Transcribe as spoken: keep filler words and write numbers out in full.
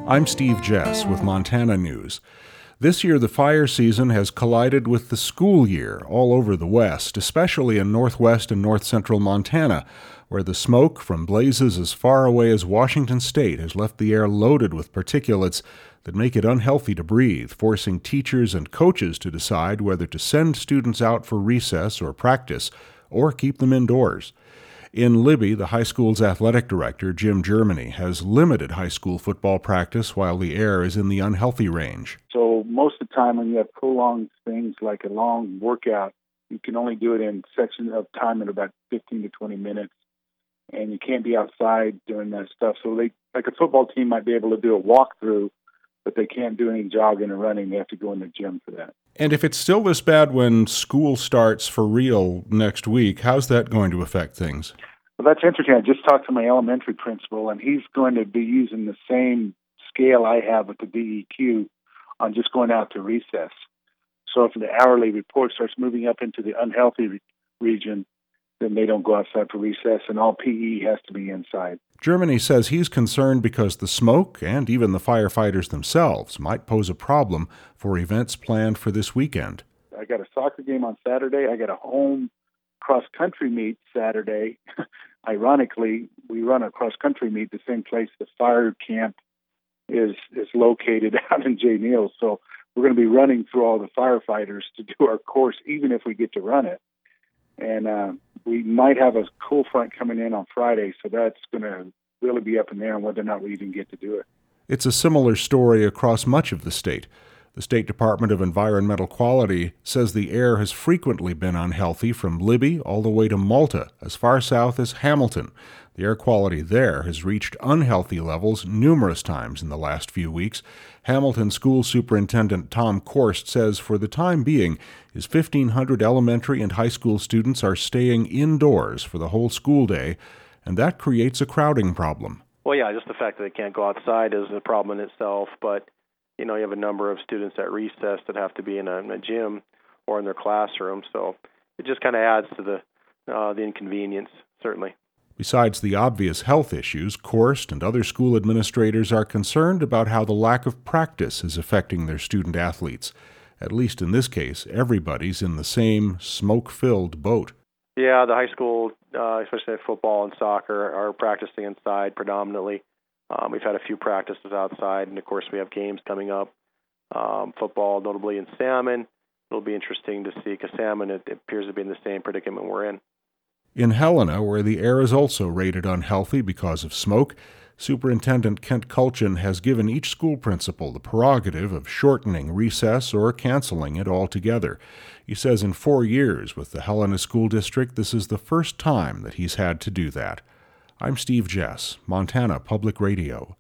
I'm Steve Jess with Montana News. This year, the fire season has collided with the school year all over the West, especially in northwest and north-central Montana, where the smoke from blazes as far away as Washington State has left the air loaded with particulates that make it unhealthy to breathe, forcing teachers and coaches to decide whether to send students out for recess or practice or keep them indoors. In Libby, the high school's athletic director, Jim Germany, has limited high school football practice while the air is in the unhealthy range. So most of the time when you have prolonged things like a long workout, you can only do it in sections of time in about fifteen to twenty minutes, and you can't be outside doing that stuff. So they, like a football team might be able to do a walkthrough, but they can't do any jogging or running. They have to go in the gym for that. And if it's still this bad when school starts for real next week, how's that going to affect things? Well, that's interesting. I just talked to my elementary principal, and he's going to be using the same scale I have with the D E Q on just going out to recess. So if the hourly report starts moving up into the unhealthy re- region, then they don't go outside for recess, and all P E has to be inside. Germany says he's concerned because the smoke and even the firefighters themselves might pose a problem for events planned for this weekend. I got a soccer game on Saturday. I got a home cross-country meet Saturday. Ironically, we run a cross-country meet the same place the fire camp is is located out in Jay Neal. So we're going to be running through all the firefighters to do our course, even if we get to run it. And uh, we might have a cool front coming in on Friday, so that's going to really be up in there on whether or not we even get to do it. It's a similar story across much of the state. The State Department of Environmental Quality says the air has frequently been unhealthy from Libby all the way to Malta, as far south as Hamilton. The air quality there has reached unhealthy levels numerous times in the last few weeks. Hamilton School Superintendent Tom Korst says for the time being, his fifteen hundred elementary and high school students are staying indoors for the whole school day, and that creates a crowding problem. Well, yeah, just the fact that they can't go outside is a problem in itself, but you know, you have a number of students at recess that have to be in a, in a gym or in their classroom, so it just kind of adds to the uh, the inconvenience, certainly. Besides the obvious health issues, Korst and other school administrators are concerned about how the lack of practice is affecting their student athletes. At least in this case, everybody's in the same smoke-filled boat. Yeah, the high school, uh, especially football and soccer, are practicing inside predominantly. Um, we've had a few practices outside, and of course we have games coming up. Um, football, notably in Salmon. It'll be interesting to see because Salmon it, it appears to be in the same predicament we're in. In Helena, where the air is also rated unhealthy because of smoke, Superintendent Kent Kulchin has given each school principal the prerogative of shortening recess or canceling it altogether. He says in four years with the Helena School District, this is the first time that he's had to do that. I'm Steve Jess, Montana Public Radio.